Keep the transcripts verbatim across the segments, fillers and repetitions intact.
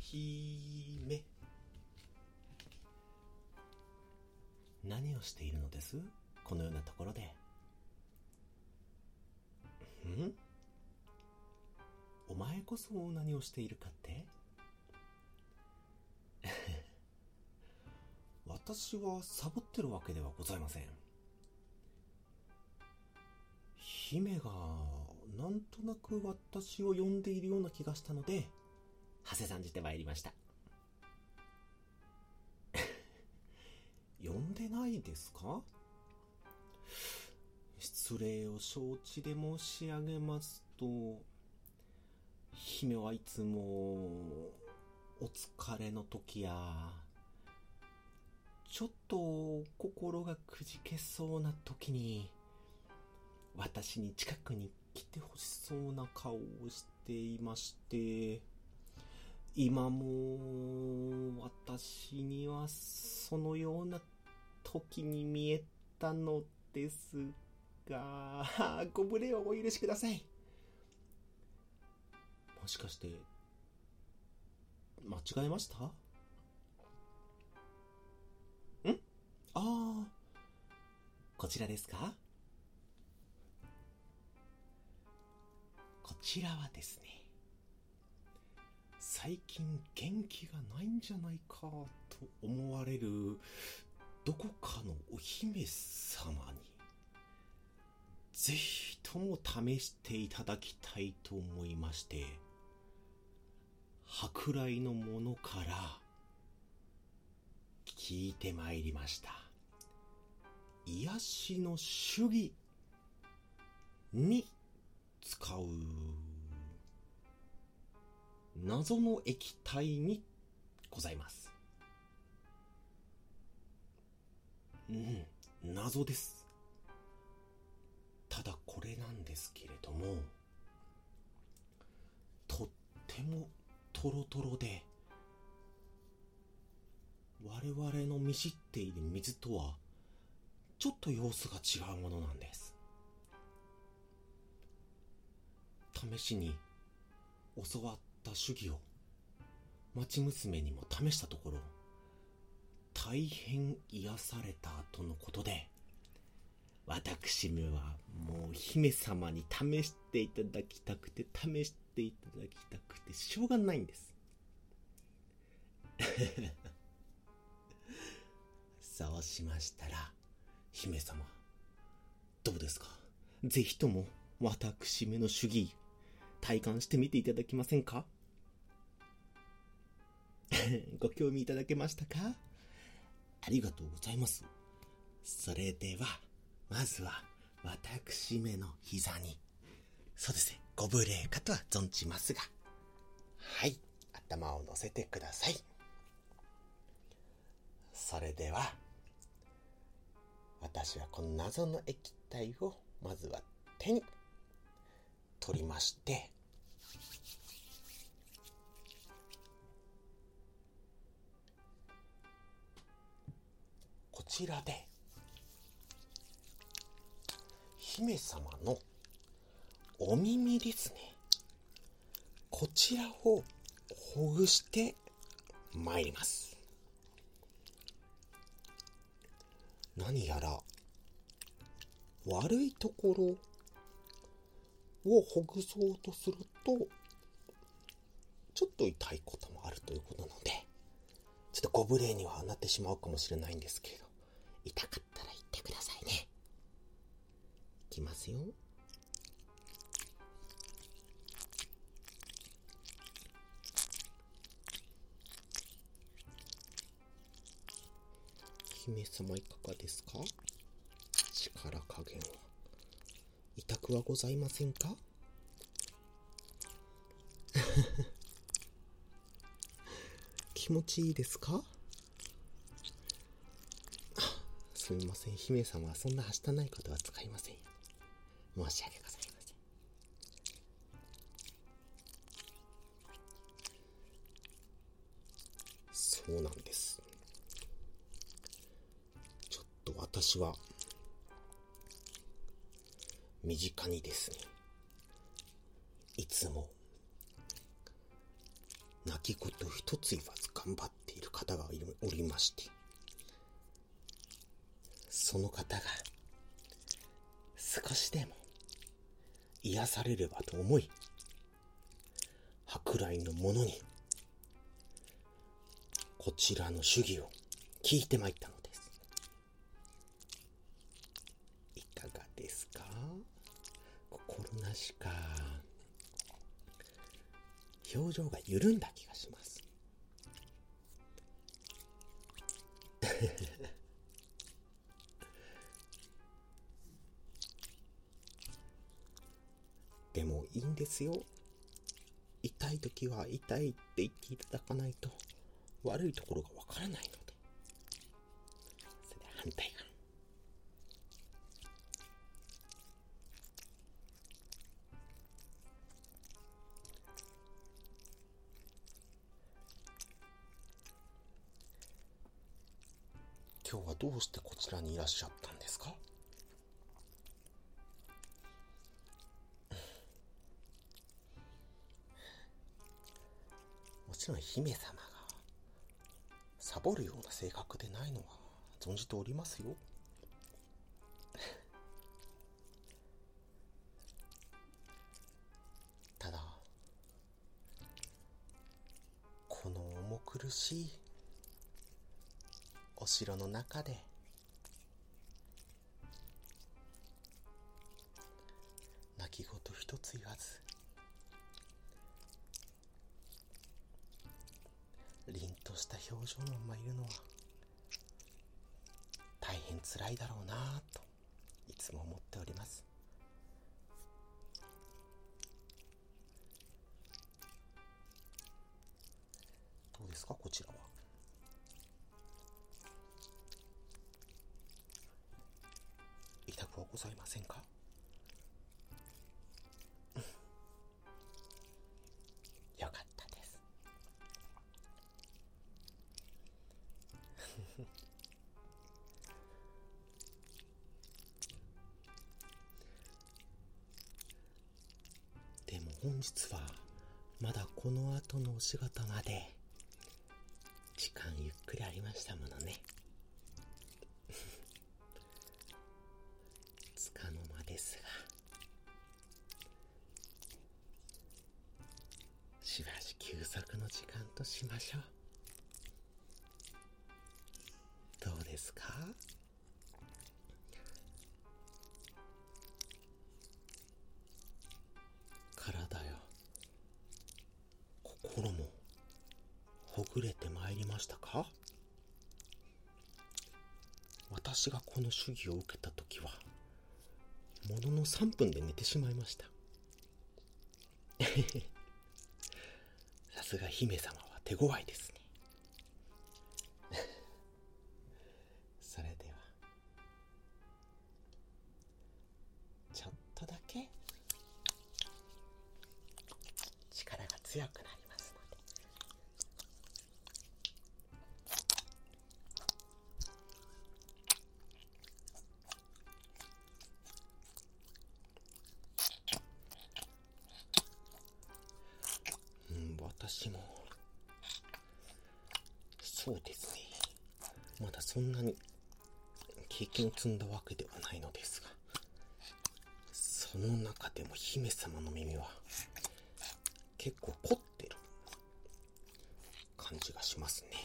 姫、何をしているのです？このようなところで。ん？お前こそ何をしているかって？私はサボってるわけではございません。姫がなんとなく私を呼んでいるような気がしたので、はせ参じてまいりました。呼んでないですか？失礼を承知で申し上げますと、姫はいつもお疲れの時やちょっと心がくじけそうな時に私に近くに来てほしそうな顔をしていまして、今も私にはそのような時に見えたのですが、ご無礼をお許しください。もしかして間違えました？ん？ああ、こちらですか？こちらはですね、最近元気がないんじゃないかと思われるどこかのお姫様にぜひとも試していただきたいと思いまして、舶来のものから聞いてまいりました。癒しの手技に使う謎の液体にございます。うん、謎です。ただこれなんですけれども、とってもトロトロで、我々の見知っている水とはちょっと様子が違うものなんです。試しに教わった手技を町娘にも試したところ、大変癒されたとのことで、私めはもう姫様に試していただきたくて試していただきたくてしょうがないんです。そうしましたら、姫様どうですか？ぜひとも私めの手技体感してみていただけませんか？ご興味いただけましたか？ありがとうございます。それではまずは私めの膝に、そうですね、ご無礼かとは存じますが、はい、頭を乗せてください。それでは私はこの謎の液体をまずは手に取りまして、こちらで姫様のお耳ですね、こちらをほぐしてまいります。何やら悪いところをほぐそうとするとちょっと痛いこともあるということなので、ちょっとご無礼にはなってしまうかもしれないんですけれど、痛かったら言ってくださいね。いきますよ。姫様いかがですか？力加減は痛くはございませんか？気持ちいいですか？すみません、姫様はそんなはしたないことは使いませんよ。申し訳ございません。そうなんです。ちょっと私は身近にですね、いつも泣き言一つ言わず頑張っている方がおりまして、その方が少しでも癒されればと思い、舶来の者にこちらの主義を聞いてまいったのです。いかがですか？心なしか表情が緩んだ気がします。でもいいんですよ。痛いときは痛いって言っていただかないと悪いところがわからないので。それで反対側。今日はどうしてこちらにいらっしゃったんですか？もちろん姫様がサボるような性格でないのは存じておりますよ。ただこの重苦しいお城の中で泣き言一つ言わず凛とした表情のままいるのは大変辛いだろうなぁといつも思っております。どうですか、こちらは。痛くはございませんか？よかったです。でも本日はまだこの後のお仕事まで時間ゆっくりありましたものね。つかの間ですが、しばし休息の時間としましょう。どうですか？体や心もほぐれてまいりましたか？私がこの手技を受けたときはもののさんぷんで寝てしまいました。さすが姫様は手強いですね。それではちょっとだけ力が強くなりますので。うん、私もそうですね、まだそんなに経験を積んだわけではないのですが、その中でも姫様の耳は結構凝ってる感じがしますね。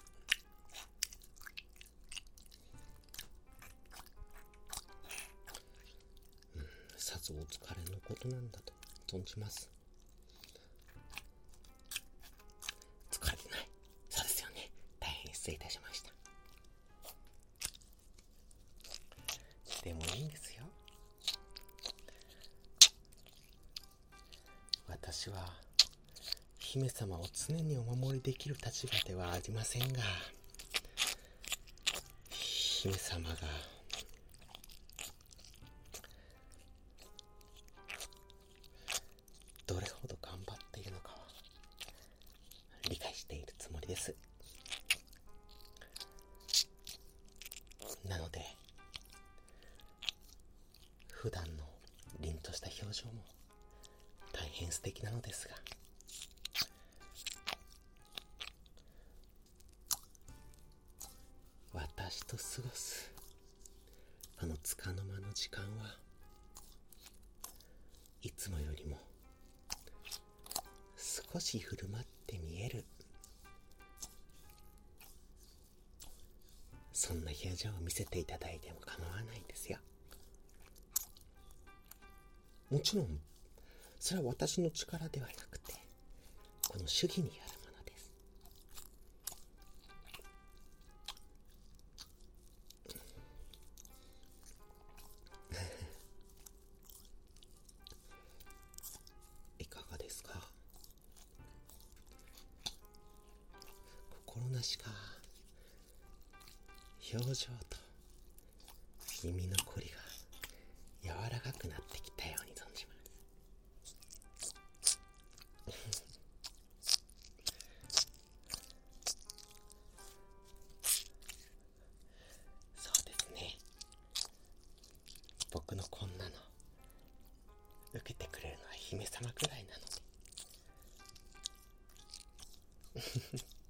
うん、さぞお疲れのことなんだと存じます。疲れてない。そうですよね。大変失礼いたしました。でもいいんですよ。私は姫様を常にお守りできる立場ではありませんが、姫様がどれほど頑張っているのかは理解しているつもりです。なので普段の凛とした表情も大変素敵なのですが、 と過ごすあの束の間の時間はいつもよりも少し振る舞って見える、そんな表情を見せていただいても構わないですよ。もちろんそれは私の力ではなくてこの主義にあるものです。いかがですか？心なしか表情と耳のこりが柔らかくなってきたように存じます。そうですね、僕のこんなの受けてくれるのは姫様くらいなので